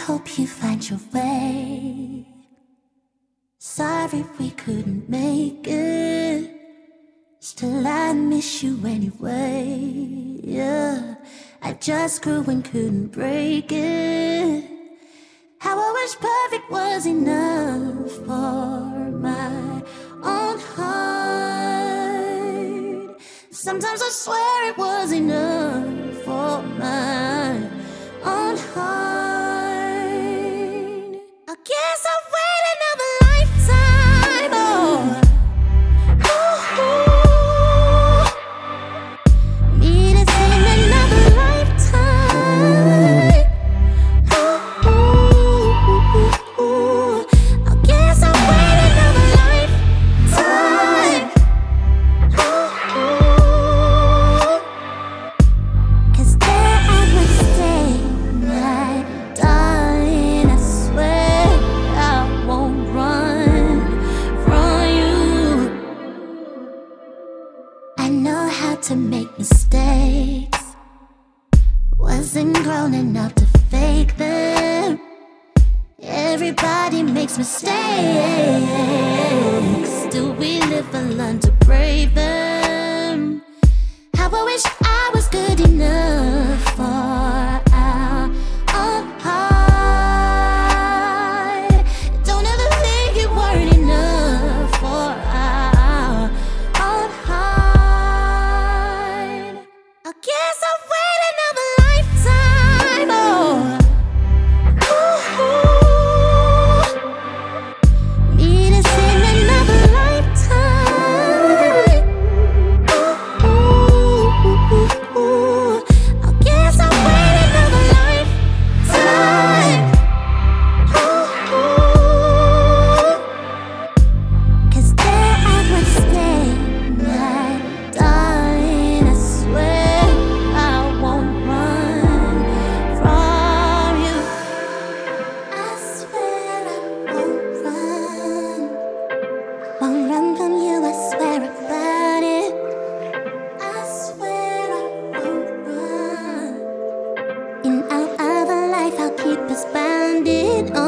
hope you find your way. Sorry we couldn't make it. Still I miss you anyway. Yeah, I just grew and couldn't break it. How I wish perfect was enough for my own heart. Sometimes I swear it was enough for my own heart. I guess I'll wait another lifetime. Need to sing another lifetime. I guess I'll wait another lifetime. 'Cause there I would stay, my darling. I swear I won't run from you. I know how to make mistakes. Wasn't grown enough to fake them. Everybody makes mistakes. Do we live and learn to brave them? How I wish I was good enough for our own heart. Don't ever think you weren't enough for our own heart. I guess I'll wait another lifetime. Need to sing another lifetime. I guess I'll wait another lifetime. 'Cause there I would stay, my darling. I swear I won't run from you. I swear I won't run. Won't run from you, I swear about it. I swear I won't run. In our other life, I'll keep us bounded.